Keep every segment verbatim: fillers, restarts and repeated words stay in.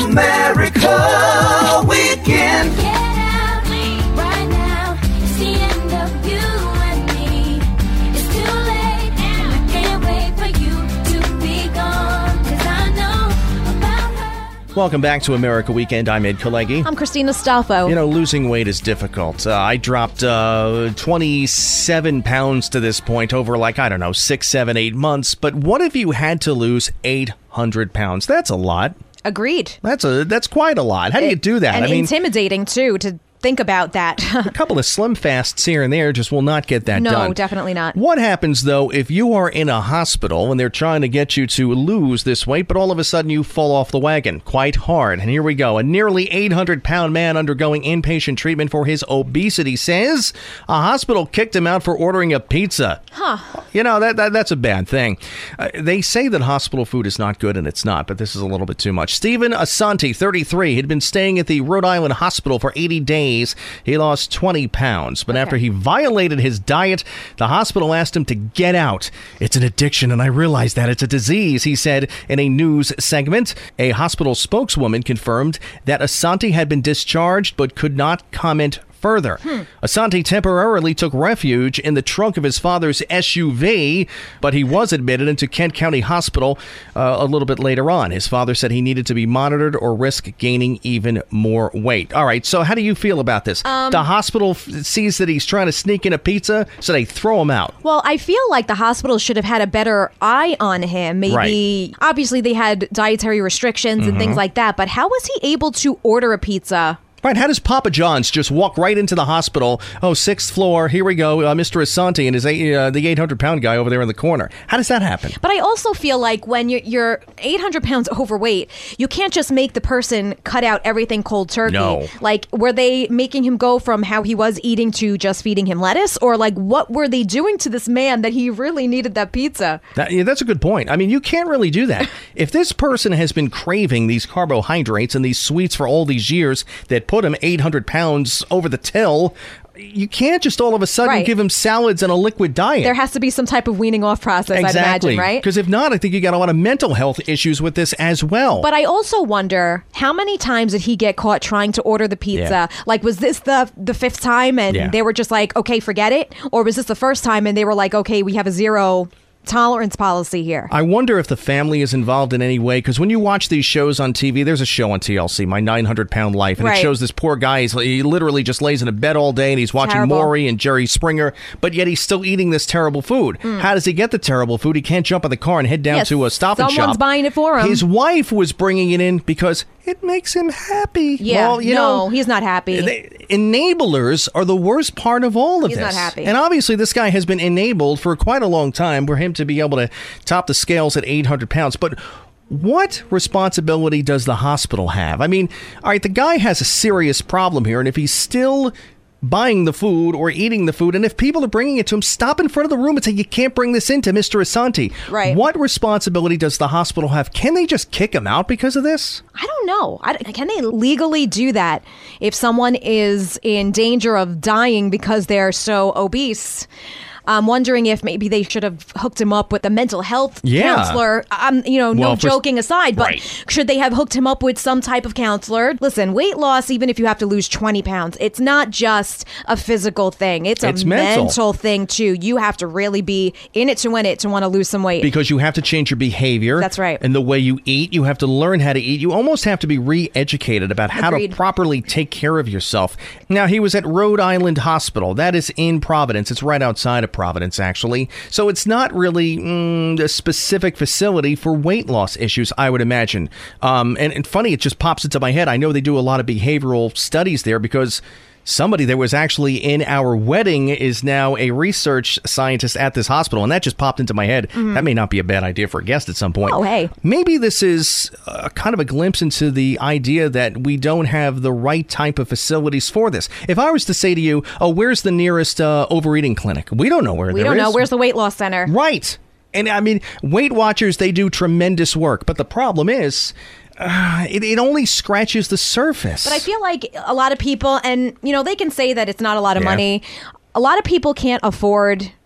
America Weekend. Get out right now. It's the end of you and me. It's too late and I can't wait for you to be gone. 'Cause I know about her. Welcome back to America Weekend. I'm Ed Kalegi. I'm Christina Staffo. You know, losing weight is difficult. Uh, I dropped uh, twenty-seven pounds to this point over, like, I don't know, six, seven, eight months. But what if you had to lose eight hundred pounds? That's a lot. Agreed. That's a that's quite a lot. How do you do that? And I mean, intimidating, too, to think about that. a couple of slim fasts here and there just will not get that no, done. No, definitely not. What happens, though, if you are in a hospital and they're trying to get you to lose this weight, but all of a sudden you fall off the wagon quite hard? And here we go. A nearly eight hundred pound man undergoing inpatient treatment for his obesity says a hospital kicked him out for ordering a pizza. Huh. You know, that, that that's a bad thing. Uh, they say that hospital food is not good, and it's not, but this is a little bit too much. Stephen Asante, thirty-three, had been staying at the Rhode Island hospital for eighty days. He lost twenty pounds, but okay. after he violated his diet, the hospital asked him to get out. It's an addiction, and I realize that it's a disease, he said in a news segment. A hospital spokeswoman confirmed that Asante had been discharged but could not comment further. Hmm. Asante temporarily took refuge in the trunk of his father's S U V, but he was admitted into Kent County Hospital uh, a little bit later on. His father said he needed to be monitored or risk gaining even more weight. All right, so how do you feel about this? Um, the hospital f- sees that he's trying to sneak in a pizza, so they throw him out. Well, I feel like the hospital should have had a better eye on him. Maybe, right. Obviously, they had dietary restrictions mm-hmm. and things like that, but how was he able to order a pizza? Right, how does Papa John's just walk right into the hospital? Oh, sixth floor, here we go, uh, Mister Asante and his eight, uh, the eight hundred pound guy over there in the corner. How does that happen? But I also feel like when you're, you're eight hundred pounds overweight, you can't just make the person cut out everything cold turkey. No. Like, were they making him go from how he was eating to just feeding him lettuce? Or, like, what were they doing to this man that he really needed that pizza? That, yeah, that's a good point. I mean, you can't really do that. If this person has been craving these carbohydrates and these sweets for all these years that put him eight hundred pounds over the till, you can't just all of a sudden right. give him salads and a liquid diet. There has to be some type of weaning off process, exactly. I'd imagine, right? Because if not, I think you got a lot of mental health issues with this as well. But I also wonder, how many times did he get caught trying to order the pizza? Yeah. Like, was this the the fifth time and yeah. they were just like, okay, forget it? Or was this the first time and they were like, okay, we have a zero tolerance policy here? I wonder if the family is involved in any way, because when you watch these shows on T V, there's a show on T L C, My nine hundred pound Life, and right. it shows this poor guy, he's, he literally just lays in a bed all day and he's watching terrible. Maury and Jerry Springer, but yet he's still eating this terrible food. Mm. How does he get the terrible food? He can't jump in the car and head down yes, to a Stop and Shop. Someone's buying it for him. His wife was bringing it in because it makes him happy. Yeah, well, you no, know, he's not happy. They, enablers are the worst part of all of he's this. He's not happy. And obviously this guy has been enabled for quite a long time for him to be able to top the scales at eight hundred pounds. But what responsibility does the hospital have? I mean, all right, the guy has a serious problem here, and if he's still buying the food or eating the food, and if people are bringing it to him, stop in front of the room and say, you can't bring this in to Mister Asante. Right. What responsibility does the hospital have? Can they just kick him out because of this? I don't know. I, can they legally do that if someone is in danger of dying because they're so obese? I'm wondering if maybe they should have hooked him up with a mental health yeah. counselor. I'm, you know, well, no joking aside, but right. should they have hooked him up with some type of counselor? Listen, weight loss, even if you have to lose twenty pounds, it's not just a physical thing. It's a it's mental. mental thing, too. You have to really be in it to win it to want to lose some weight. Because you have to change your behavior. That's right. And the way you eat. You have to learn how to eat. You almost have to be re-educated about how Agreed. to properly take care of yourself. Now, he was at Rhode Island Hospital. That is in Providence. It's right outside of Providence, actually. So it's not really mm, a specific facility for weight loss issues, I would imagine. Um, and, and funny, it just pops into my head. I know they do a lot of behavioral studies there because somebody that was actually in our wedding is now a research scientist at this hospital, and that just popped into my head. Mm-hmm. That may not be a bad idea for a guest at some point. Oh, hey. Maybe this is uh, kind of a glimpse into the idea that we don't have the right type of facilities for this. If I was to say to you, oh, where's the nearest uh, overeating clinic? We don't know where we there is. We don't know. Where's the weight loss center? Right. And I mean, Weight Watchers, they do tremendous work, but the problem is, Uh, it, it only scratches the surface. But I feel like a lot of people, and, you know, they can say that it's not a lot of yeah. money. A lot of people can't afford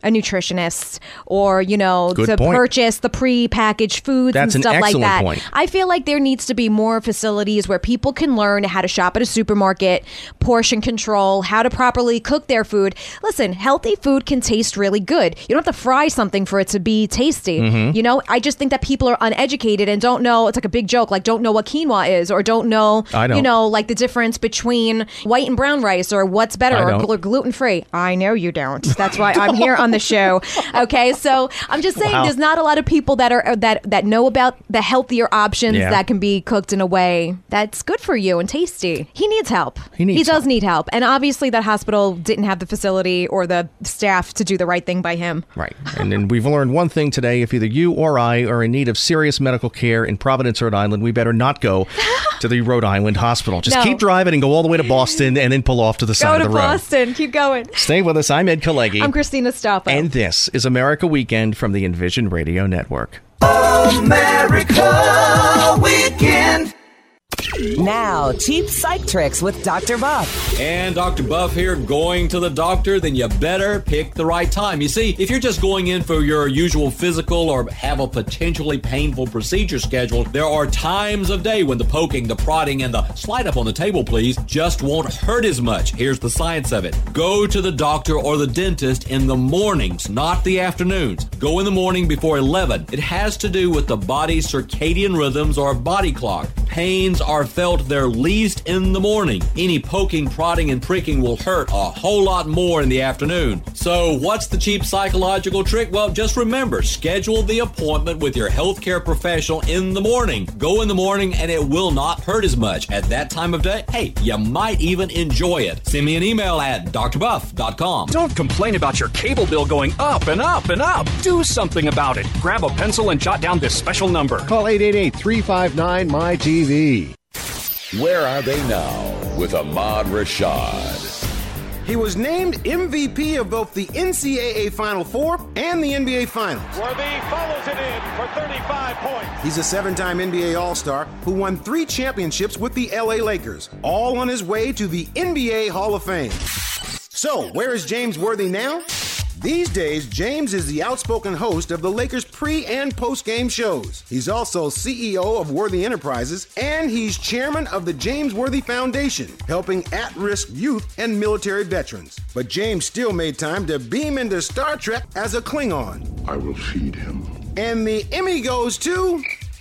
a nutritionist or, you know, Good to point. purchase the pre-packaged foods That's an and stuff like excellent that. point. I feel like there needs to be more facilities where people can learn how to shop at a supermarket, portion control, how to properly cook their food. Listen, healthy food can taste really good. You don't have to fry something for it to be tasty. Mm-hmm. You know, I just think that people are uneducated and don't know. It's like a big joke, like don't know what quinoa is or don't know, I don't. you know, like the difference between white and brown rice or what's better I or don't. gl- gluten-free. I know you don't. That's why I'm here on the show. Okay, so I'm just saying Wow. there's not a lot of people that are that that know about the healthier options Yeah. that can be cooked in a way that's good for you and tasty. He needs help. He needs He does help. need help. And obviously that hospital didn't have the facility or the staff to do the right thing by him. Right. And then we've learned one thing today. If either you or I are in need of serious medical care in Providence, Rhode Island, we better not go to the Rhode Island hospital. Just No. keep driving and go all the way to Boston and then pull off to the Go side to of the road. Boston. Keep going. Stay with us. I'm Ed Kalegi. I'm Christina Stoppo. And this is America Weekend from the Envision Radio Network. America Weekend. Now, cheap psych tricks with Doctor Buff. And Doctor Buff here, going to the doctor, then you better pick the right time. You see, if you're just going in for your usual physical or have a potentially painful procedure scheduled, there are times of day when the poking, the prodding, and the slide up on the table, please, just won't hurt as much. Here's the science of it. Go to the doctor or the dentist in the mornings, not the afternoons. Go in the morning before eleven. It has to do with the body's circadian rhythms or body clock. Pains are felt their least in the morning. Any poking, prodding, and pricking will hurt a whole lot more in the afternoon. So what's the cheap psychological trick? Well, just remember, schedule the appointment with your healthcare professional in the morning. Go in the morning and it will not hurt as much. At that time of day, hey, you might even enjoy it. Send me an email at d r buff dot com. Don't complain about your cable bill going up and up and up. Do something about it. Grab a pencil and jot down this special number. Call eight eight eight, three five nine, M Y T V. Where are they now with Ahmad Rashad? He was named M V P of both the N C double A Final Four and the N B A Finals. Worthy follows it in for thirty-five points. He's a seven-time N B A All-Star who won three championships with the L A Lakers, all on his way to the N B A Hall of Fame. So, where is James Worthy now? These days, James is the outspoken host of the Lakers pre- and post-game shows. He's also C E O of Worthy Enterprises, and he's chairman of the James Worthy Foundation, helping at-risk youth and military veterans. But James still made time to beam into Star Trek as a Klingon. I will feed him. And the Emmy goes to...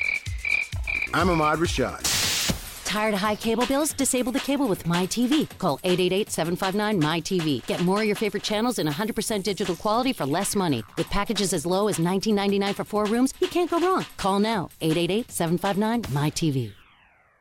I'm Ahmad Rashad. Tired of high cable bills? Disable the cable with MyTV. Call eight eight eight, seven five nine, M Y T V. Get more of your favorite channels in one hundred percent digital quality for less money. With packages as low as nineteen ninety-nine for four rooms, you can't go wrong. Call now, eight eight eight, seven five nine, M Y T V.